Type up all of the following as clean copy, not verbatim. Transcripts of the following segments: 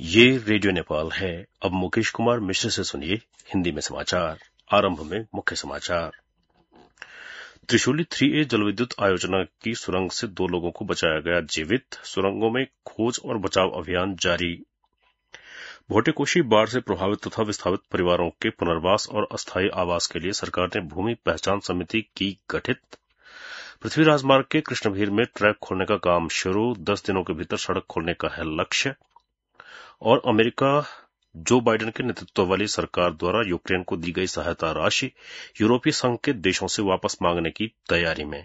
ये रेडियो नेपाल है। अब मुकेश कुमार मिश्र से सुनिए हिंदी में समाचार। आरंभ में मुख्य समाचार। त्रिशूली 3A जलविद्युत आयोजना की सुरंग से 2 लोगों को बचाया गया जीवित। सुरंगों में खोज और बचाव अभियान जारी। भोटेकोशी बाढ़ से प्रभावित तथा विस्थापित परिवारों के पुनर्वास और अस्थायी आवास के लिए सरकार ने भूमि पहचान समिति की गठित। पृथ्वी राजमार्ग के कृष्णभीर में ट्रैक खोलने का काम शुरू। 10 दिनों के भीतर सड़क खोलने का है लक्ष्य। और अमेरिका जो बाइडेन के नेतृत्व वाली सरकार द्वारा यूक्रेन को दी गई सहायता राशि यूरोपीय संघ के देशों से वापस मांगने की तैयारी में।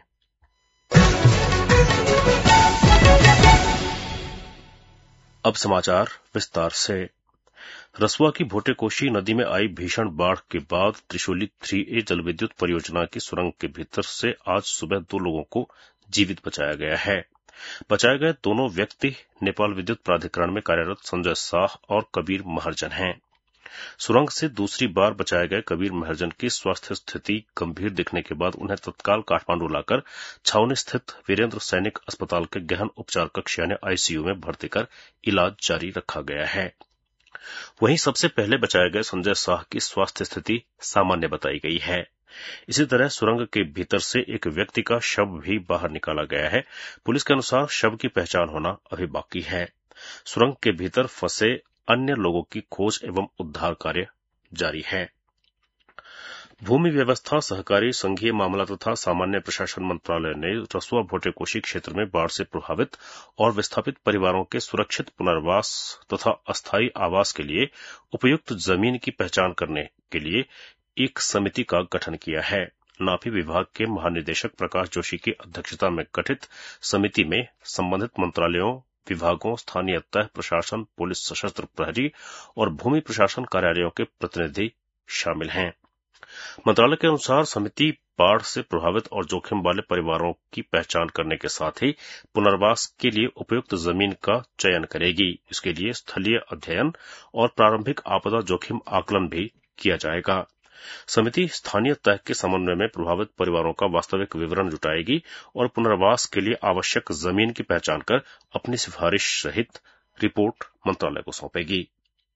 अब समाचार विस्तार से। रसुआ की भोटेकोशी नदी में आई भीषण बाढ़ के बाद त्रिशूली 3A जलविद्युत परियोजना की सुरंग के भीतर से आज सुबह 2 लोगों को जीवित बचाया गया है। बचाए गए दोनों व्यक्ति नेपाल विद्युत प्राधिकरण में कार्यरत संजय शाह और कबीर महर्जन हैं। सुरंग से दूसरी बार बचाए गए कबीर महर्जन की स्वास्थ्य स्थिति गंभीर दिखने के बाद उन्हें तत्काल काठमांडू लाकर छावनी स्थित वीरेंद्र सैनिक अस्पताल के गहन उपचार कक्ष यानी आईसीयू में भर्ती कर इलाज जारी रखा गया है। वहीं सबसे पहले बचाए गए संजय शाह की स्वास्थ्य स्थिति सामान्य बताई गई है। इसी तरह सुरंग के भीतर से एक व्यक्ति का शव भी बाहर निकाला गया है। पुलिस के अनुसार शव की पहचान होना अभी बाकी है। सुरंग के भीतर फंसे अन्य लोगों की खोज एवं उद्धार कार्य जारी है। भूमि व्यवस्था, सहकारी, संघीय मामला तथा सामान्य प्रशासन मंत्रालय ने रसुआ भोटेकोशी क्षेत्र में बाढ़ से प्रभावित और विस्थापित परिवारों के सुरक्षित पुनर्वास तथा अस्थायी आवास के लिए उपयुक्त जमीन की पहचान करने के लिए एक समिति का गठन किया है। नाफी विभाग के महानिदेशक प्रकाश जोशी की अध्यक्षता में गठित समिति में संबंधित मंत्रालयों, विभागों, स्थानीय तह प्रशासन, पुलिस, सशस्त्र प्रहरी और भूमि प्रशासन कार्यालयों के प्रतिनिधि शामिल हैं। मंत्रालय के अनुसार समिति बाढ़ से प्रभावित और जोखिम वाले परिवारों की पहचान करने के साथ ही पुनर्वास के लिए उपयुक्त जमीन का चयन करेगी। इसके लिए स्थलीय अध्ययन और प्रारंभिक आपदा जोखिम आकलन भी किया जाएगा। समिति स्थानीय तह के समन्वय में प्रभावित परिवारों का वास्तविक विवरण जुटाएगी और पुनर्वास के लिए आवश्यक जमीन की पहचान कर अपनी सिफारिश सहित रिपोर्ट मंत्रालय को सौंपेगी।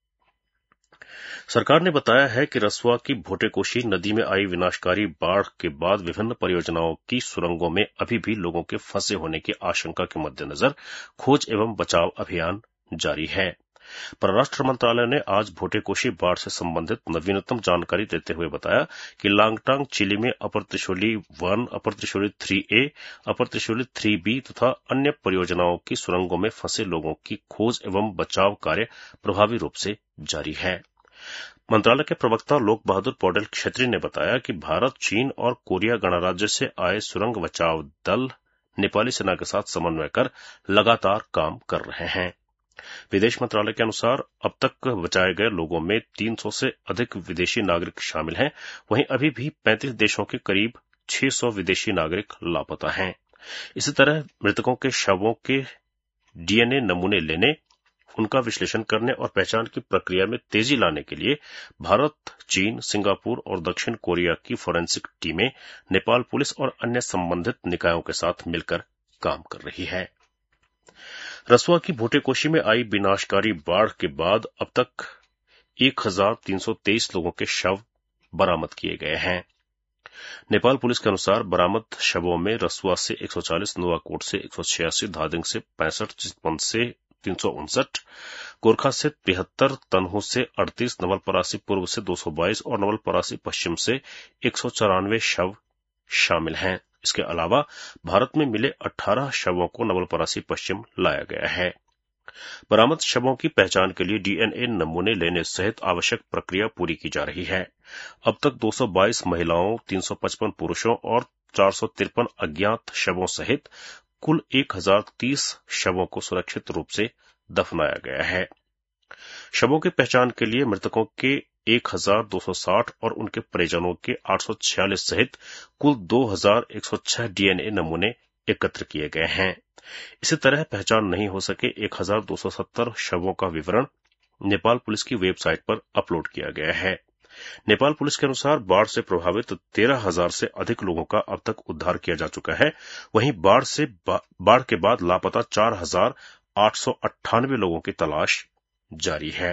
सरकार ने बताया है कि रसुआ की भोटेकोशी नदी में आई विनाशकारी बाढ़ के बाद विभिन्न परियोजनाओं की सुरंगों में अभी भी लोगों के फंसे होने की आशंका के मद्देनजर खोज एवं बचाव अभियान जारी है। परराष्ट्र मंत्रालय ने आज भोटेकोशी बाढ़ से संबंधित नवीनतम जानकारी देते हुए बताया कि लांगटांग चिली में अपर त्रिशूली 1, अपर त्रिशूली 3A, अपर त्रिशूली 3B तथा अन्य परियोजनाओं की सुरंगों में फंसे लोगों की खोज एवं बचाव कार्य प्रभावी रूप से जारी है। मंत्रालय के प्रवक्ता लोक बहादुर पौडेल क्षेत्री ने बताया कि भारत, चीन और कोरिया गणराज्य से आए सुरंग बचाव दल नेपाली सेना के साथ समन्वय कर लगातार काम कर रहे हैं। विदेश मंत्रालय के अनुसार अब तक बचाए गए लोगों में 300 से अधिक विदेशी नागरिक शामिल हैं। वहीं अभी भी 35 देशों के करीब 600 विदेशी नागरिक लापता हैं। इसी तरह मृतकों के शवों के डीएनए नमूने लेने, उनका विश्लेषण करने और पहचान की प्रक्रिया में तेजी लाने के लिए भारत, चीन, सिंगापुर और दक्षिण कोरिया की फोरेंसिक टीमें नेपाल पुलिस और अन्य संबंधित निकायों के साथ मिलकर काम कर रही है। रसुआ की भोटेकोशी में आई विनाशकारी बाढ़ के बाद अब तक 1323 लोगों के शव बरामद किए गए हैं। नेपाल पुलिस के अनुसार बरामद शवों में रसुआ से 140, नुवाकोट से 186, धादिंग से 65, चितवन से 359, गोरखा से 73, तनहू से 38, नवलपरासी पूर्व से 222 और नवलपरासी पश्चिम से 194 शव शामिल हैं। इसके अलावा भारत में मिले 18 शवों को नवलपरासी पश्चिम लाया गया है। बरामद शवों की पहचान के लिए डीएनए नमूने लेने सहित आवश्यक प्रक्रिया पूरी की जा रही है। अब तक 222 महिलाओं, 355 पुरुषों और 453 अज्ञात शवों सहित कुल 1030 शवों को सुरक्षित रूप से दफनाया गया है। शवों की पहचान के लिए मृतकों के 1260 और उनके परिजनों के 846 सहित कुल 2106 डीएनए नमूने एकत्र किए गए हैं। इसी तरह पहचान नहीं हो सके 1270 शवों का विवरण नेपाल पुलिस की वेबसाइट पर अपलोड किया गया है। नेपाल पुलिस के अनुसार बाढ़ से प्रभावित 13,000 से अधिक लोगों का अब तक उद्धार किया जा चुका है। वहीं बाढ़ के बाद लापता 4,898 लोगों की तलाश जारी है।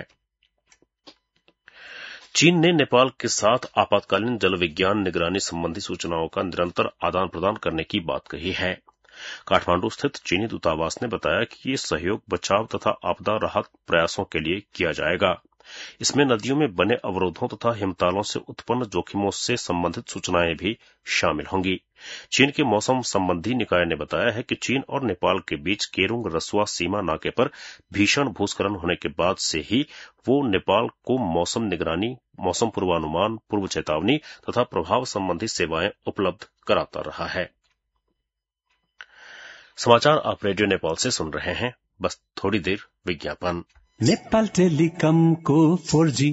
चीन ने नेपाल के साथ आपातकालीन जल विज्ञान निगरानी संबंधी सूचनाओं का निरंतर आदान प्रदान करने की बात कही है। काठमांडू स्थित चीनी दूतावास ने बताया कि ये सहयोग बचाव तथा आपदा राहत प्रयासों के लिए किया जाएगा। इसमें नदियों में बने अवरोधों तथा हिमतालों से उत्पन्न जोखिमों से संबंधित सूचनाएं भी शामिल होंगी। चीन के मौसम संबंधी निकाय ने बताया है कि चीन और नेपाल के बीच केरुंग रसुआ सीमा नाके पर भीषण भूस्खलन होने के बाद से ही वो नेपाल को मौसम निगरानी, मौसम पूर्वानुमान, पूर्व चेतावनी तथा प्रभाव संबंधी सेवाएं उपलब्ध कराता रहा है। समाचार आप रेडियो नेपाल से सुन रहे हैं। बस थोड़ी देर विज्ञापन। नेपाल टेलिकम को 4G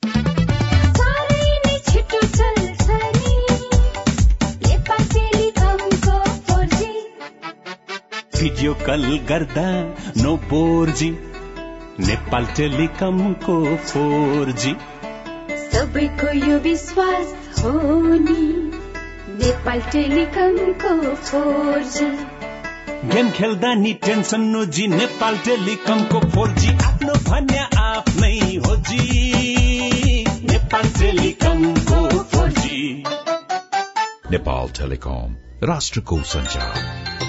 भिडियो कल गर्दा नो बोर्जी। नेपाल टेलिकम को 4G सबैको यो विश्वास हो नि। नेपाल टेलिकम को 4G गेम खेल्दा नि टेन्सन नोजी। नेपाल टेलिकम को 4G आफ्नो भन्या आफ्नै हो जी। नेपाल टेलिकम को 4G। नेपाल टेलिकम राष्ट्रको संचार।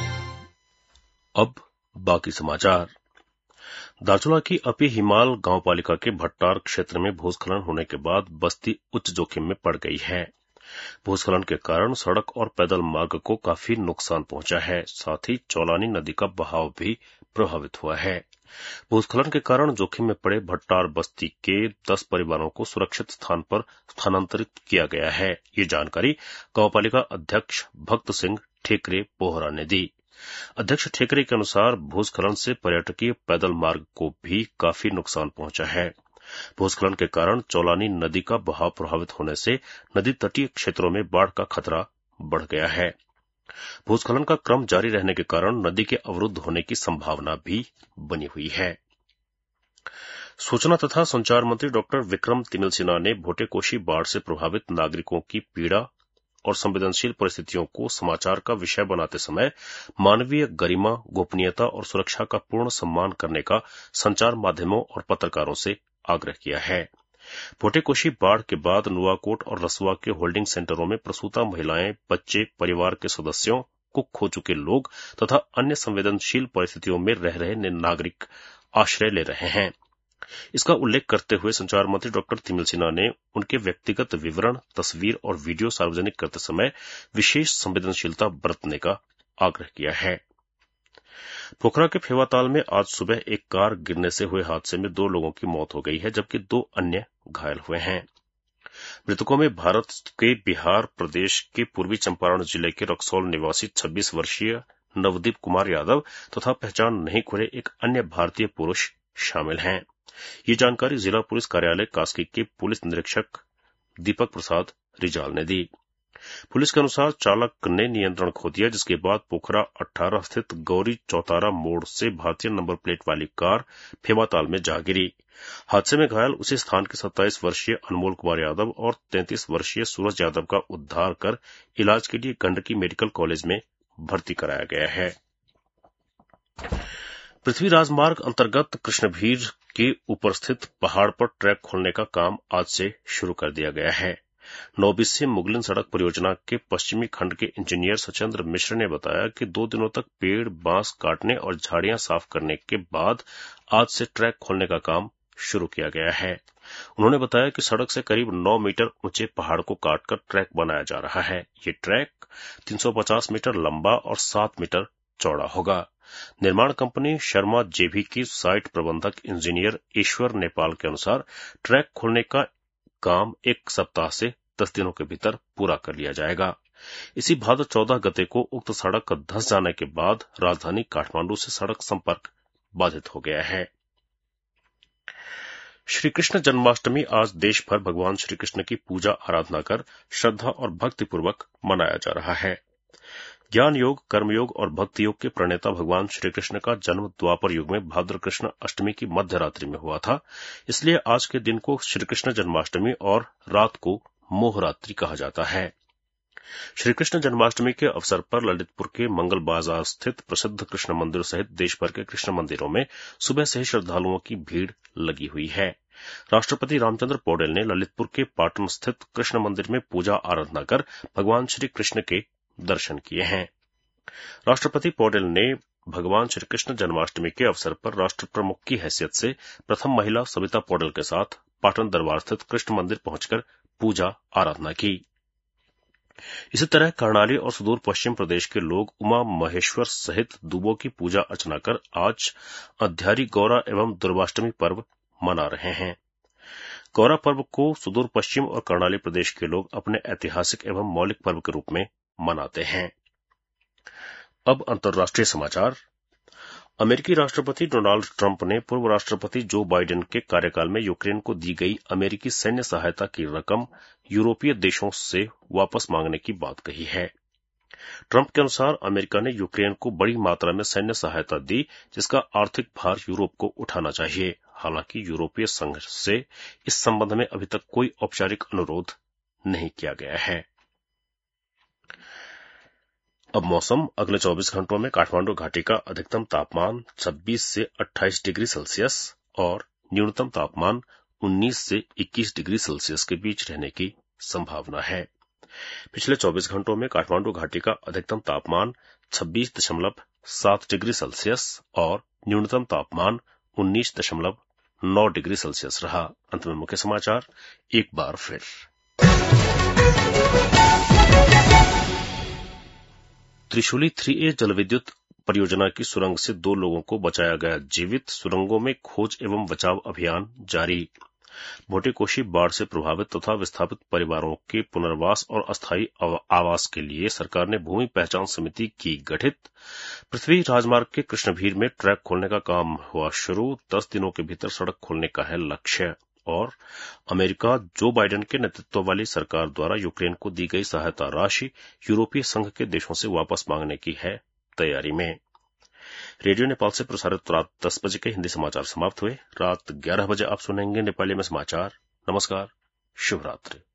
अब बाकी समाचार। दार्चुला की अपी हिमाल गांवपालिका के भट्टार क्षेत्र में भूस्खलन होने के बाद बस्ती उच्च जोखिम में पड़ गई है। भूस्खलन के कारण सड़क और पैदल मार्ग को काफी नुकसान पहुंचा है। साथ ही चौलानी नदी का बहाव भी प्रभावित हुआ है। भूस्खलन के कारण जोखिम में पड़े भट्टार बस्ती के 10 परिवारों को सुरक्षित स्थान पर स्थानांतरित किया गया है। ये जानकारी गांवपालिका अध्यक्ष भक्त सिंह ठेकरे पोहरा ने दी। अध्यक्ष ठेकरे के अनुसार भूस्खलन से पर्यटकीय पैदल मार्ग को भी काफी नुकसान पहुंचा है। भूस्खलन के कारण चौलानी नदी का बहाव प्रभावित होने से नदी तटीय क्षेत्रों में बाढ़ का खतरा बढ़ गया है। भूस्खलन का क्रम जारी रहने के कारण नदी के अवरुद्ध होने की संभावना भी बनी हुई है। सूचना तथा संचार मंत्री डॉक्टर विक्रम तिमिल सिन्हा ने भोटेकोशी बाढ़ से प्रभावित नागरिकों की पीड़ा और संवेदनशील परिस्थितियों को समाचार का विषय बनाते समय मानवीय गरिमा, गोपनीयता और सुरक्षा का पूर्ण सम्मान करने का संचार माध्यमों और पत्रकारों से आग्रह किया है। भोटेकोशी बाढ़ के बाद नुआकोट और रसुआ के होल्डिंग सेंटरों में प्रसूता महिलाएं, बच्चे, परिवार के सदस्यों को खो चुके लोग तथा अन्य संवेदनशील परिस्थितियों में रह रहे नागरिक आश्रय ले रहे हैं। इसका उल्लेख करते हुए संचार मंत्री डॉक्टर तिमिल सिन्हा ने उनके व्यक्तिगत विवरण, तस्वीर और वीडियो सार्वजनिक करते समय विशेष संवेदनशीलता बरतने का आग्रह किया है। पोखरा के फेवाताल में आज सुबह एक कार गिरने से हुए हादसे में 2 लोगों की मौत हो गई है, जबकि 2 अन्य घायल हुए हैं। मृतकों में भारत के बिहार प्रदेश के पूर्वी चंपारण जिले के रक्सौल निवासी 26 वर्षीय नवदीप कुमार यादव तथा पहचान नहीं खुले एक अन्य भारतीय पुरुष शामिल हैं। ये जानकारी जिला पुलिस कार्यालय कास्की के पुलिस निरीक्षक दीपक प्रसाद रिजाल ने दी। पुलिस के अनुसार चालक ने नियंत्रण खो दिया, जिसके बाद पोखरा 18 स्थित गौरी चौतारा मोड़ से भारतीय नंबर प्लेट वाली कार फेवाताल में जा गिरी। हादसे में घायल उसी स्थान के 27 वर्षीय अनमोल कुमार यादव और 33 वर्षीय सूरज यादव का उद्धार कर इलाज के लिए गंडकी मेडिकल कॉलेज में भर्ती कराया गया है। पृथ्वी राजमार्ग अंतर्गत कृष्णभीर के ऊपर स्थित पहाड़ पर ट्रैक खोलने का काम आज से शुरू कर दिया गया है। नौबिस्से मुगलिन सड़क परियोजना के पश्चिमी खंड के इंजीनियर सचेंद्र मिश्र ने बताया कि 2 दिनों तक पेड़, बांस काटने और झाड़ियां साफ करने के बाद आज से ट्रैक खोलने का काम शुरू किया गया है। उन्होंने बताया कि सड़क से करीब 9 मीटर ऊंचे पहाड़ को काटकर ट्रैक बनाया जा रहा है। ये ट्रैक 350 मीटर लंबा और 7 मीटर चौड़ा होगा। निर्माण कंपनी शर्मा जेभी की साइट प्रबंधक इंजीनियर ईश्वर नेपाल के अनुसार ट्रैक खोलने का काम 1 सप्ताह से 10 दिनों के भीतर पूरा कर लिया जाएगा। इसी भाद्र 14 गते को उक्त सड़क धंस जाने के बाद राजधानी काठमांडू से सड़क संपर्क बाधित हो गया है। श्री कृष्ण जन्माष्टमी आज देश भर भगवान श्री कृष्ण की पूजा आराधना कर श्रद्धा और भक्तिपूर्वक मनाया जा रहा है। ज्ञान योग, कर्मयोग और भक्ति योग के प्रणेता भगवान श्री कृष्ण का जन्म द्वापर युग में भाद्र कृष्ण अष्टमी की मध्य रात्रि में हुआ था। इसलिए आज के दिन को श्री कृष्ण जन्माष्टमी और रात को मोहरात्रि कहा जाता है। श्री कृष्ण जन्माष्टमी के अवसर पर ललितपुर के मंगल बाजार स्थित प्रसिद्ध कृष्ण मंदिर सहित देश भर के कृष्ण मंदिरों में सुबह से ही श्रद्धालुओं की भीड़ लगी हुई है। राष्ट्रपति रामचंद्र पौडेल ने ललितपुर के पाटन स्थित कृष्ण मंदिर में पूजा आराधना कर भगवान श्री कृष्ण के दर्शन किए हैं। राष्ट्रपति पौडेल ने भगवान श्री कृष्ण जन्माष्टमी के अवसर पर राष्ट्र प्रमुख की हैसियत से प्रथम महिला सविता पौडेल के साथ पाटन दरबार स्थित कृष्ण मंदिर पहुंचकर पूजा आराधना की। इसी तरह कर्णाली और सुदूर पश्चिम प्रदेश के लोग उमा महेश्वर सहित दुबों की पूजा अर्चना कर आज अध्यारी गौरा एवं दुर्गाष्टमी पर्व मना रहे हैं। गौरा पर्व को सुदूर पश्चिम और कर्णाली प्रदेश के लोग अपने ऐतिहासिक एवं मौलिक पर्व के रूप में मनाते हैं। अब अंतर्राष्ट्रीय समाचार। अमेरिकी राष्ट्रपति डोनाल्ड ट्रंप ने पूर्व राष्ट्रपति जो बाइडेन के कार्यकाल में यूक्रेन को दी गई अमेरिकी सैन्य सहायता की रकम यूरोपीय देशों से वापस मांगने की बात कही है। ट्रंप के अनुसार अमेरिका ने यूक्रेन को बड़ी मात्रा में सैन्य सहायता दी, जिसका आर्थिक भार यूरोप को उठाना चाहिए। हालांकि यूरोपीय संघ से इस संबंध में अभी तक कोई औपचारिक अनुरोध नहीं किया गया है। अब मौसम। अगले 24 घंटों में काठमांडू घाटी का अधिकतम तापमान 26 से 28 डिग्री सेल्सियस और न्यूनतम तापमान 19 से 21 डिग्री सेल्सियस के बीच रहने की संभावना है। पिछले 24 घंटों में काठमांडू घाटी का अधिकतम तापमान 26.7 डिग्री सेल्सियस और न्यूनतम तापमान 19.9 डिग्री सेल्सियस रहा। अंत में मुख्य समाचार एक बार फिर। त्रिशूली 3A जलविद्युत परियोजना की सुरंग से 2 लोगों को बचाया गया जीवित। सुरंगों में खोज एवं बचाव अभियान जारी। भोटेकोशी बाढ़ से प्रभावित तथा विस्थापित परिवारों के पुनर्वास और अस्थायी आवास के लिए सरकार ने भूमि पहचान समिति की गठित। पृथ्वी राजमार्ग के कृष्णभीर में ट्रैक खोलने का काम हुआ शुरू। 10 दिनों के भीतर सड़क खोलने का है लक्ष्य। और अमेरिका जो बाइडेन के नेतृत्व वाली सरकार द्वारा यूक्रेन को दी गई सहायता राशि यूरोपीय संघ के देशों से वापस मांगने की है तैयारी में। रेडियो नेपाल से प्रसारित रात 10 बजे के हिंदी समाचार समाप्त हुए। रात 11 बजे आप सुनेंगे नेपाली में समाचार। नमस्कार, शुभ रात्रि।